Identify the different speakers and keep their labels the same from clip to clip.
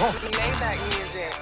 Speaker 1: Maybach music.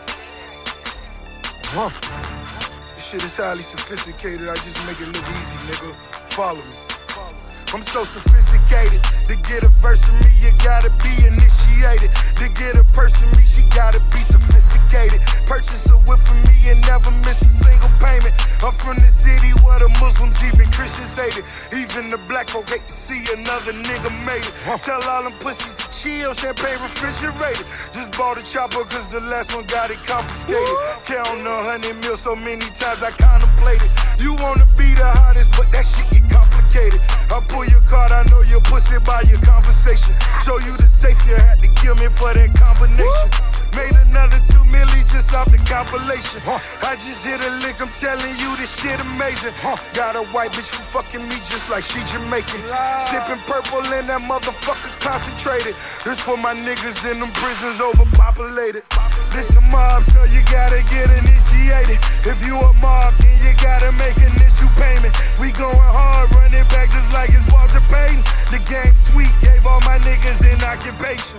Speaker 2: This shit is highly sophisticated. I just make it look easy, nigga. Follow me. I'm so sophisticated. To get a verse from me, you gotta be initiated. To get a person me, she gotta be sophisticated. Purchase a whip for me and never miss a single payment. I'm from the city where the Muslims, even Christians hate it. Even the black folk hate to see another nigga made it. Tell all them pussies to chill, champagne refrigerated. Just bought a chopper cause the last one got it confiscated. Counting 100 mil so many times I contemplated. You wanna be the hottest, but that shit get complicated. I pull your card, I know your pussy by your conversation. Show you the safe, you had to kill me for that combination. Made another 2 million just off the compilation. I just hit a lick, I'm telling you this shit amazing. Got a white bitch who fucking me just like she Jamaican. Sipping purple and that motherfucker concentrated. This for my niggas in them prisons overpopulated. This the mob, so you gotta get initiated. If you a mob, then you gotta make initial payment. We going hard, running back just like it's Walter Payton. The game sweet, gave all my niggas an occupation.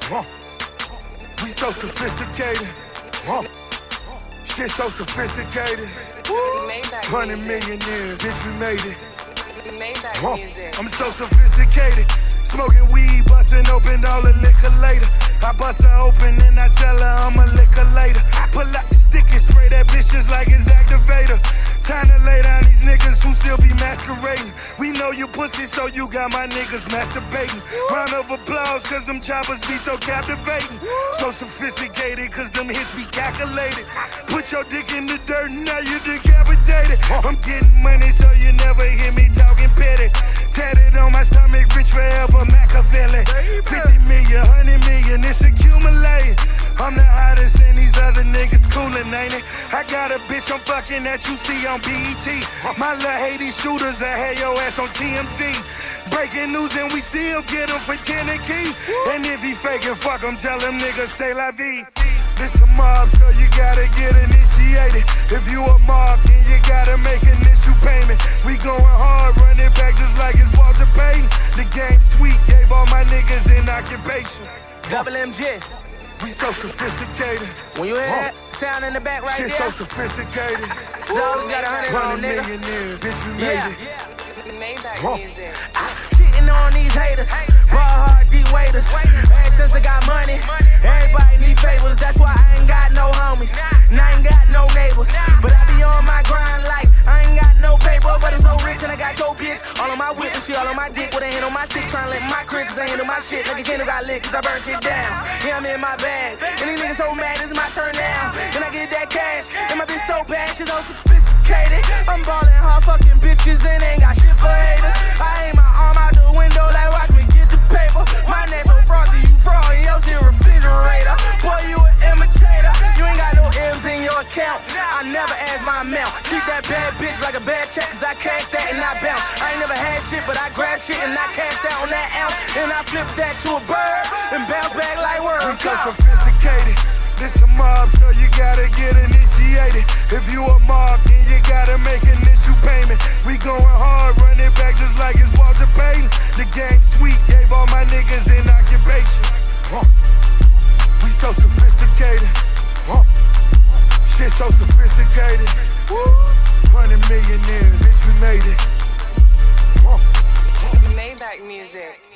Speaker 2: We so sophisticated. Shit so sophisticated.
Speaker 1: Maybach
Speaker 2: 100
Speaker 1: music.
Speaker 2: millionaires, bitch, we made it.
Speaker 1: Maybach music.
Speaker 2: I'm so sophisticated. Smoking weed, busting open all the liquor later. I bust her open and I tell her I'm a liquor later. Pull out the stick and spray that bitch just like it's activator. Time to lay down these niggas who still be masquerading. We know you pussy, so you got my niggas masturbating. Round of applause, cause them choppers be so captivating. So sophisticated, cause them hits be calculated. Put your dick in the dirt, now you decapitated. I'm getting money, so you never hear me talking petty. Tatted on my stomach, rich forever, Machiavelli. 50 million, 100 million, it's accumulating. I'm the hottest and these other niggas coolin', ain't it? I got a bitch I'm fucking that you see on BET. My little Haiti shooters that had your ass on TMC. Breaking news and we still get him for 10 a key. And if he faking, fuck him, tell him niggas say la vie. This the mob, so you gotta get initiated. If you a mob, then you gotta make initial payment. We going hard, running back just like it's Walter Payton. The game sweet, gave all my niggas an occupation.
Speaker 3: Double MJ.
Speaker 2: We so sophisticated.
Speaker 3: When you hear that sound in the back right
Speaker 2: Shit
Speaker 3: there,
Speaker 2: so sophisticated.
Speaker 3: Zola's got 100 on,
Speaker 2: 100
Speaker 3: nigga.
Speaker 2: millionaires, bitch, we made it.
Speaker 1: Maybach music.
Speaker 3: Shitting on these haters, ball hard D-waiters. Ever since I got money, everybody need favors. That's why I ain't got no homies, and I ain't got no neighbors. But I be on my grind like I ain't got no paper, but I'm so rich and I got your bitch. All on my whip and shit, all on my dick with a hand on my stick. Tryna let my crib, cause I handle my shit like a candle got lit, cause I burn shit down. Yeah, I'm in my bag, and these niggas so mad, it's my turn now. And I get that cash, and my bitch so bad, she's so sophisticated. I'm ballin' hard fucking bitches and ain't got shit for haters. I aim my arm out the window like watch me get the paper. My neck so frosty, you fraud in your shit refrigerator. Boy, you an imitator, you ain't got no M's in your account. I never ask my amount. Treat that bad bitch like a bad check, cause I cash that and I bounce. I ain't never had shit, but I grab shit and I cash that on that ounce. And I flip that to a bird and bounce back like words.
Speaker 2: We so sophisticated. This the mob, so you gotta get initiated. If you a mob, then you gotta make initial payment. We going hard, running back just like it's Walter Payton. The game sweet, gave all my niggas an occupation. We so sophisticated. Shit so sophisticated. 100 millionaires, bitch, we made it.
Speaker 1: Maybach music.